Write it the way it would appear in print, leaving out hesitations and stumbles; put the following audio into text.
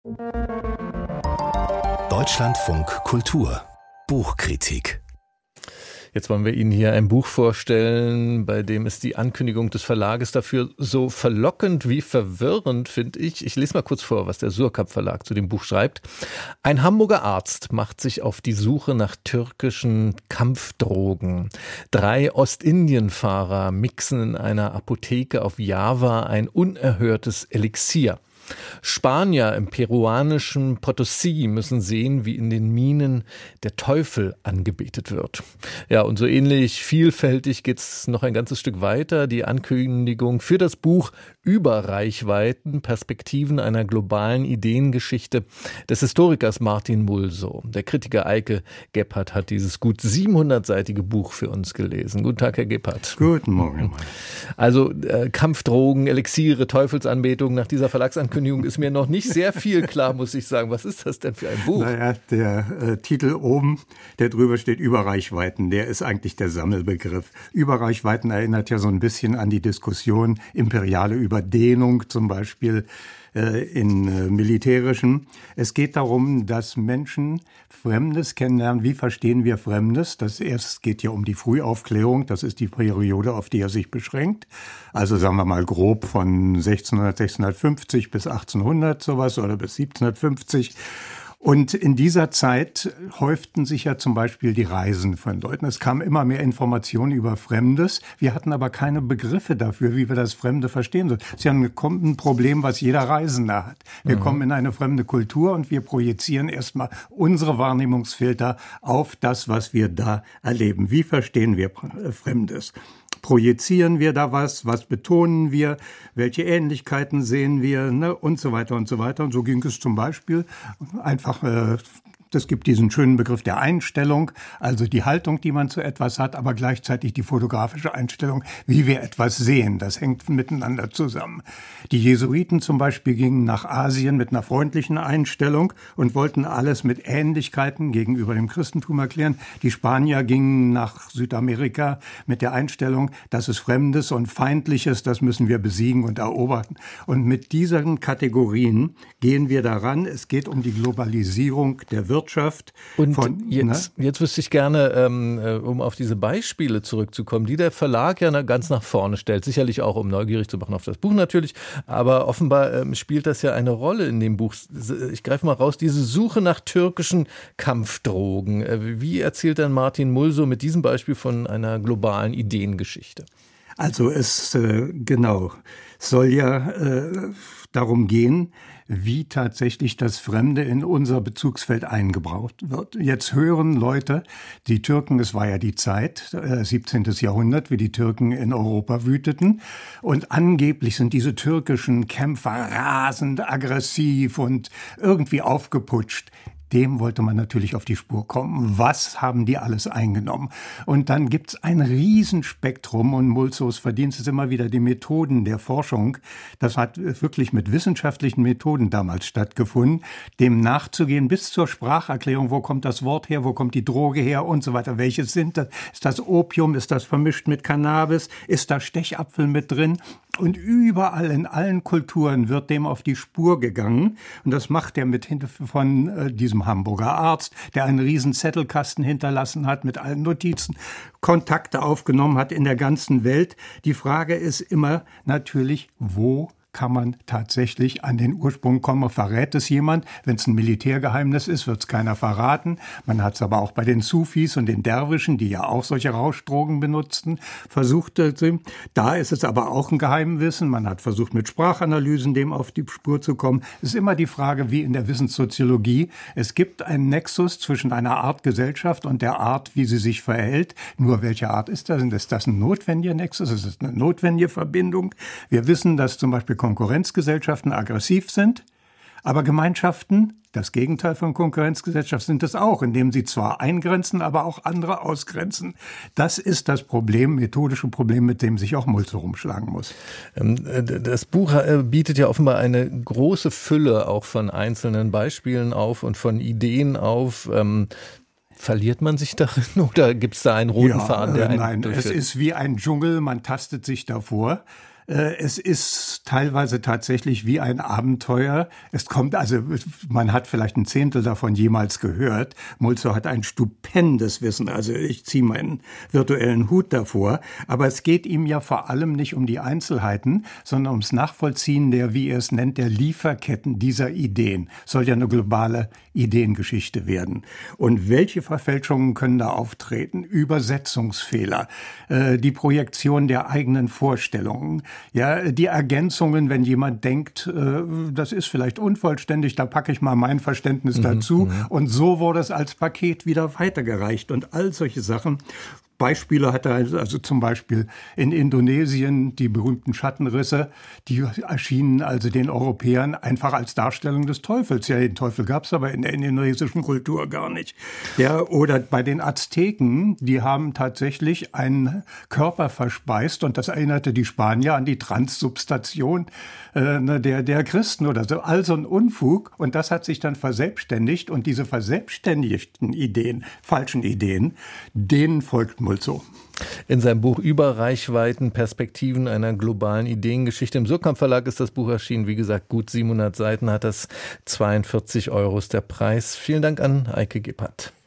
Deutschlandfunk Kultur Buchkritik. Jetzt wollen wir Ihnen hier ein Buch vorstellen, bei dem ist die Ankündigung des Verlages dafür so verlockend wie verwirrend, finde ich. Ich lese mal kurz vor, was der Surkamp Verlag zu dem Buch schreibt. Ein Hamburger Arzt macht sich auf die Suche nach türkischen Kampfdrogen. 3 Ostindienfahrer mixen in einer Apotheke auf Java ein unerhörtes Elixier. Spanier im peruanischen Potosí müssen sehen, wie in den Minen der Teufel angebetet wird. Ja, und so ähnlich vielfältig geht's noch ein ganzes Stück weiter. Die Ankündigung für das Buch Über Reichweiten, Perspektiven einer globalen Ideengeschichte des Historikers Martin Mulsow. Der Kritiker Eike Gebhardt hat dieses gut 700-seitige Buch für uns gelesen. Guten Tag, Herr Gebhardt. Guten Morgen. Also Kampfdrogen, Elixiere, Teufelsanbetung, nach dieser Verlagsankündigung ist mir noch nicht sehr viel klar, muss ich sagen. Was ist das denn für ein Buch? Naja, der Titel oben, der drüber steht, Überreichweiten, der ist eigentlich der Sammelbegriff. Überreichweiten erinnert ja so ein bisschen an die Diskussion imperiale Überdehnung, zum Beispiel in militärischen. Es geht darum, dass Menschen Fremdes kennenlernen. Wie verstehen wir Fremdes? Das erste geht ja um die Frühaufklärung. Das ist die Periode, auf die er sich beschränkt. Also sagen wir mal grob von 1600, 1650 bis 1800 sowas oder bis 1750. Und in dieser Zeit häuften sich ja zum Beispiel die Reisen von Leuten. Es kam immer mehr Informationen über Fremdes. Wir hatten aber keine Begriffe dafür, wie wir das Fremde verstehen sollen. Das ist ja ein Problem, was jeder Reisende hat. Wir kommen in eine fremde Kultur und wir projizieren erstmal unsere Wahrnehmungsfilter auf das, was wir da erleben. Wie verstehen wir Fremdes? Projizieren wir da was betonen wir, welche Ähnlichkeiten sehen wir, ne? Und so weiter und so weiter. Und so ging es zum Beispiel einfach, es gibt diesen schönen Begriff der Einstellung, also die Haltung, die man zu etwas hat, aber gleichzeitig die fotografische Einstellung, wie wir etwas sehen. Das hängt miteinander zusammen. Die Jesuiten zum Beispiel gingen nach Asien mit einer freundlichen Einstellung und wollten alles mit Ähnlichkeiten gegenüber dem Christentum erklären. Die Spanier gingen nach Südamerika mit der Einstellung, das ist Fremdes und Feindliches, das müssen wir besiegen und erobern. Und mit diesen Kategorien gehen wir daran. Es geht um die Globalisierung der Wirtschaft. Und jetzt wüsste ich gerne, um auf diese Beispiele zurückzukommen, die der Verlag ja ganz nach vorne stellt. Sicherlich auch, um neugierig zu machen auf das Buch natürlich, aber offenbar spielt das ja eine Rolle in dem Buch. Ich greife mal raus, diese Suche nach türkischen Kampfdrogen. Wie erzählt dann Martin Mulsow mit diesem Beispiel von einer globalen Ideengeschichte? Also es soll ja darum gehen, wie tatsächlich das Fremde in unser Bezugsfeld eingebaut wird. Jetzt hören Leute, die Türken, es war ja die Zeit, 17. Jahrhundert, wie die Türken in Europa wüteten. Und angeblich sind diese türkischen Kämpfer rasend, aggressiv und irgendwie aufgeputscht. Dem wollte man natürlich auf die Spur kommen. Was haben die alles eingenommen? Und dann gibt's ein Riesenspektrum und Mulsows Verdienst ist immer wieder die Methoden der Forschung. Das hat wirklich mit wissenschaftlichen Methoden damals stattgefunden, dem nachzugehen bis zur Spracherklärung. Wo kommt das Wort her? Wo kommt die Droge her? Und so weiter. Welches sind das? Ist das Opium? Ist das vermischt mit Cannabis? Ist da Stechapfel mit drin? Und überall in allen Kulturen wird dem auf die Spur gegangen. Und das macht er mit Hilfe von diesem Hamburger Arzt, der einen riesen Zettelkasten hinterlassen hat mit allen Notizen, Kontakte aufgenommen hat in der ganzen Welt. Die Frage ist immer natürlich, wo kann man tatsächlich an den Ursprung kommen? Verrät es jemand? Wenn es ein Militärgeheimnis ist, wird es keiner verraten. Man hat es aber auch bei den Sufis und den Derwischen, die ja auch solche Rauschdrogen benutzten, versucht. Da ist es aber auch ein Geheimwissen. Man hat versucht, mit Sprachanalysen dem auf die Spur zu kommen. Es ist immer die Frage, wie in der Wissenssoziologie. Es gibt einen Nexus zwischen einer Art Gesellschaft und der Art, wie sie sich verhält. Nur welche Art ist das? Ist das ein notwendiger Nexus? Ist es eine notwendige Verbindung? Wir wissen, dass zum Beispiel Konkurrenzgesellschaften aggressiv sind, aber Gemeinschaften, das Gegenteil von Konkurrenzgesellschaft, sind es auch, indem sie zwar eingrenzen, aber auch andere ausgrenzen. Das ist das Problem, methodische Problem, mit dem sich auch Mulsow rumschlagen muss. Das Buch bietet ja offenbar eine große Fülle auch von einzelnen Beispielen auf und von Ideen auf. Verliert man sich darin oder gibt es da einen roten Faden, der einen Nein, es ist wie ein Dschungel, man tastet sich davor. Es ist teilweise tatsächlich wie ein Abenteuer. Es kommt, also man hat vielleicht ein Zehntel davon jemals gehört. Mulzow hat ein stupendes Wissen, also ich ziehe meinen virtuellen Hut davor. Aber es geht ihm ja vor allem nicht um die Einzelheiten, sondern ums Nachvollziehen der, wie er es nennt, der Lieferketten dieser Ideen. Soll ja eine globale Ideengeschichte werden. Und welche Verfälschungen können da auftreten? Übersetzungsfehler, die Projektion der eigenen Vorstellungen, ja, die Ergänzungen, wenn jemand denkt, das ist vielleicht unvollständig, da packe ich mal mein Verständnis dazu. Und so wurde es als Paket wieder weitergereicht. Und all solche Sachen. Beispiele hat er, also zum Beispiel in Indonesien die berühmten Schattenrisse, die erschienen also den Europäern einfach als Darstellung des Teufels. Ja, den Teufel gab es aber in der indonesischen Kultur gar nicht. Ja, oder bei den Azteken, die haben tatsächlich einen Körper verspeist und das erinnerte die Spanier an die Transsubstantion der Christen oder so. Also ein Unfug und das hat sich dann verselbstständigt und diese verselbstständigten Ideen, falschen Ideen, denen folgt Mulzow. In seinem Buch Über Reichweiten, Perspektiven einer globalen Ideengeschichte im Surkamp Verlag ist das Buch erschienen. Wie gesagt, gut 700 Seiten hat das, 42 € ist der Preis. Vielen Dank an Eike Gebhardt.